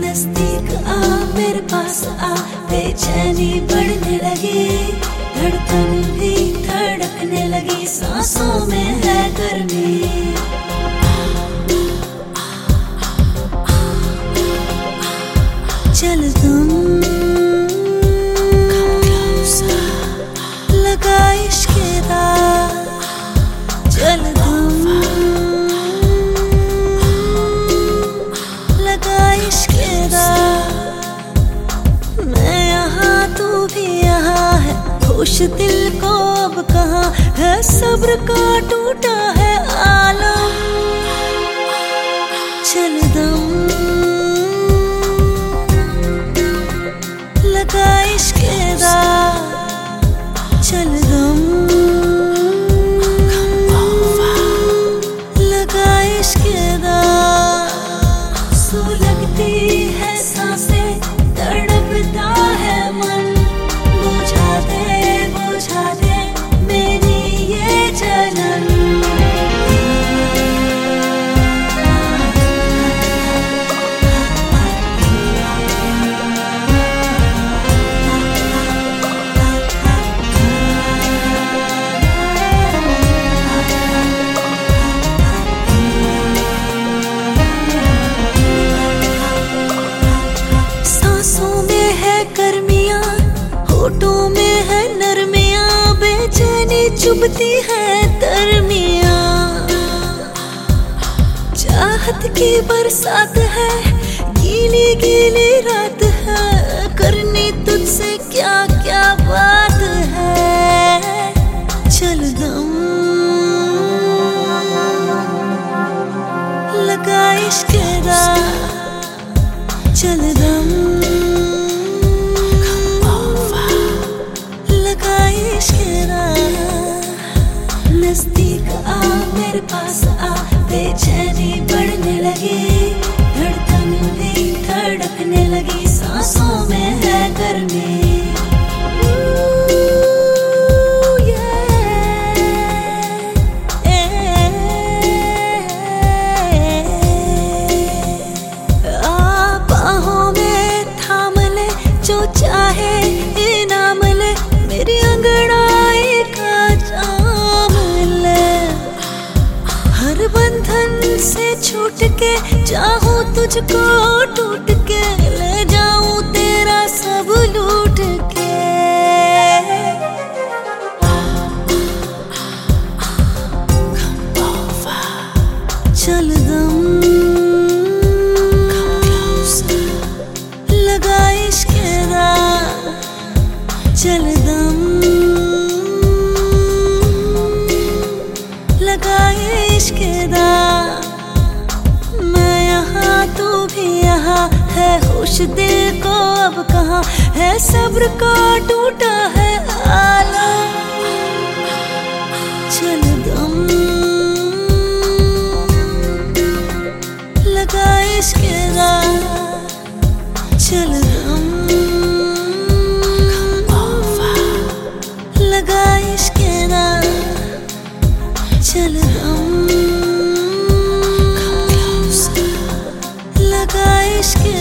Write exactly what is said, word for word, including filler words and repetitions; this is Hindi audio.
नजदीक आ मेरे पास आ, बेचैनी बढ़ने लगी, धड़कन भी धड़कने लगी, सांसों में है गर्मी। चल तुम लगा इश्क दा, चल तुम लगा इश्क दा। मैं यहाँ तू भी यहाँ है, खुश दिल को अब कहाँ है, सब्र का टूटा है आलम। चल दम लगा इश्क दा, चल दम लगा इश्क दा। सो लगती है सांसें, तड़पता है मन, बुझा दे बुझा दे मेरी ये जलन। होठों में है नरमियां, बेचैनी चुभती है दरमियां। चाहत की बरसात है, गीली गीली रात है, करनी तुझसे क्या क्या बात है। चल दम लगा इश्क दा, चल दम नजदीक आ मेरे पास आ, बेचैनी बढ़ने लगी, धड़कन भी धड़कने लगी, सांसों में है गर्मी। आ बाहों में थाम ले, जो चाहे इनाम ले, मेरी अंगड़ाई का जाम ले। हर बंधन से छूट के चाहूं तुझको टूट के, ले जाऊं तेरा सब लूट के। चल दम लगा इश्क दा, चल दम लगा इश्क दा। मैं यहाँ तू भी यहाँ है, खुश दिल को अब कहाँ है, सब्र का टूटा है आलम। चल दम लगा इश्क दा, चल दम लगा इश्क दा, चल दम लगा इश्क